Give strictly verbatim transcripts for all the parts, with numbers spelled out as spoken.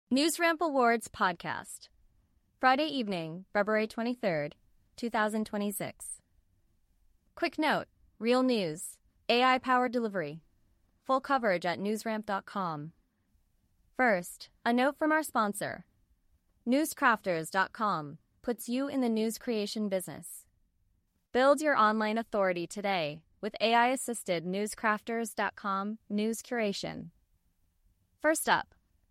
NewsRamp Awards Podcast. Friday evening, February twenty-third, twenty twenty-six. Quick note, real news, A I-powered delivery. Full coverage at newsramp dot com. First, a note from our sponsor. newscrafters dot com puts you in the news creation business. Build your online authority today with A I-assisted newscrafters dot com news curation. First up,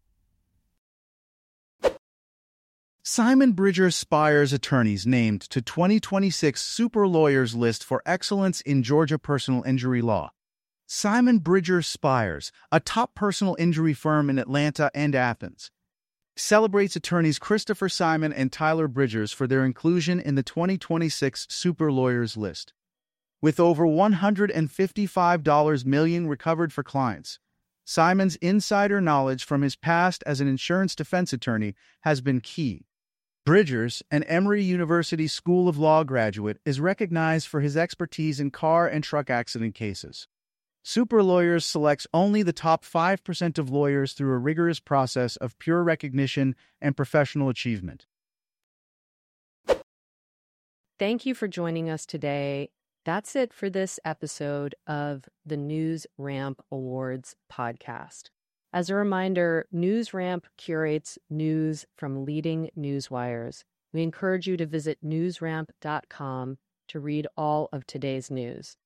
Simon Bridger Spires attorneys named to twenty twenty-six Super Lawyers list for excellence in Georgia personal injury law. Simon Bridger Spires, a top personal injury firm in Atlanta and Athens, celebrates attorneys Christopher Simon and Tyler Bridgers for their inclusion in the twenty twenty-six Super Lawyers list. With over one hundred fifty-five million dollars recovered for clients, Simon's insider knowledge from his past as an insurance defense attorney has been key. Bridgers, an Emory University School of Law graduate, is recognized for his expertise in car and truck accident cases. Super Lawyers selects only the top five percent of lawyers through a rigorous process of pure recognition and professional achievement. Thank you for joining us today. That's it for this episode of the NewsRamp Awards podcast. As a reminder, NewsRamp curates news from leading news wires. We encourage you to visit newsramp dot com to read all of today's news.